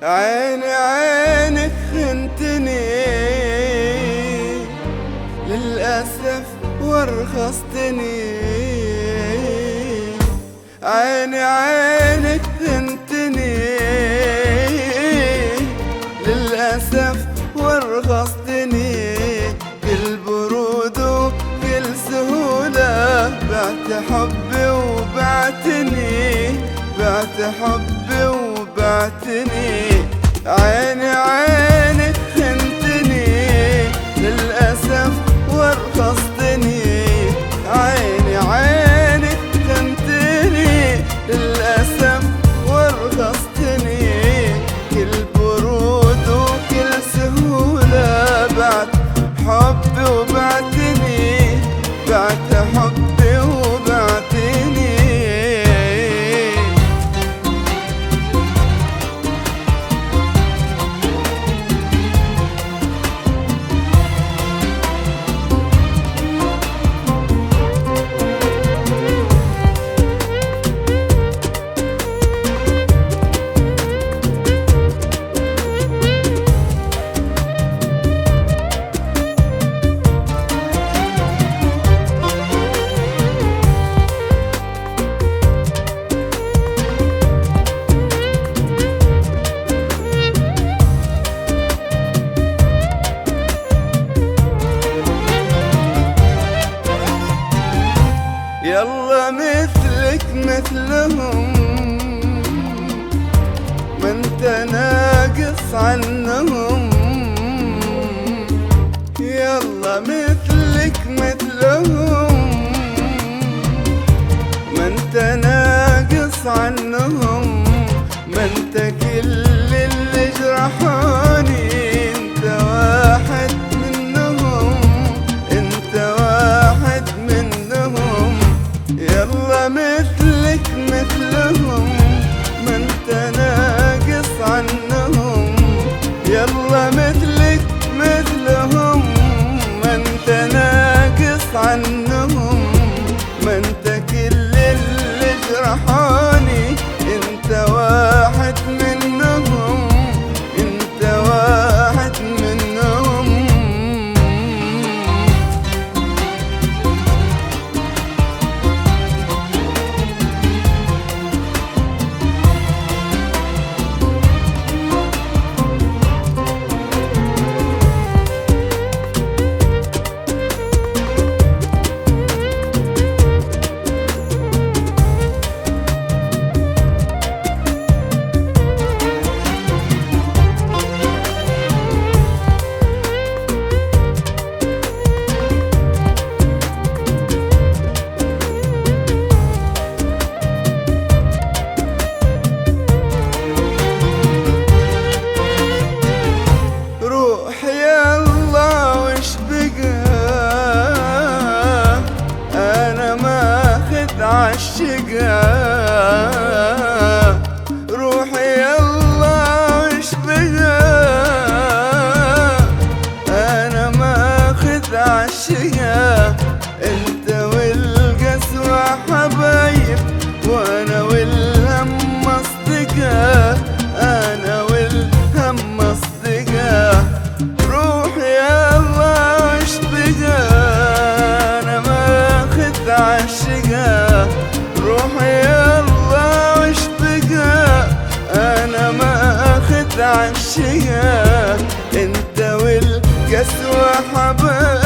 عيني عينك خنتني للأسف ورخصتني. عيني عينك خنتني للأسف ورخصتني. كل برود وكل سهولة بعت حبي وبعتني، بعت حبي وبعتني. عيني عينك خنتني للأسف ورخصتني. عيني عينك خنتني للأسف ورخصتني. كل برود وكل سهولة بعت حبي وبعتني، بعت حبي وبعتني. يلا مثلك مثلهم، ما انت ناقص عنهم. يلا مثلك مثلهم، ما انت ناقص عنهم. ما انت كل اللي جرحوني، انت واحد منهم، انت واحد منهم. يلا مثلك مثلهم، ما انت ناقص عنهم. يلا مثلك مثلهم، ما انت ناقص عنهم. ما انت كل اللي جرحوني، انت واحد منهم، انت واحد منهم. عالشقا روحي يلا وش بقى، انا ماخذ عالشقا. انت والقسوة حبايب، وانا والهم اصدقاء، انا والهم اصدقاء. روحي يلا وش بقى، انا ماخذ عالشقا. روحي يلا وش بقى، انا ما اخذ عالشقا. انت والقسوة حبايب،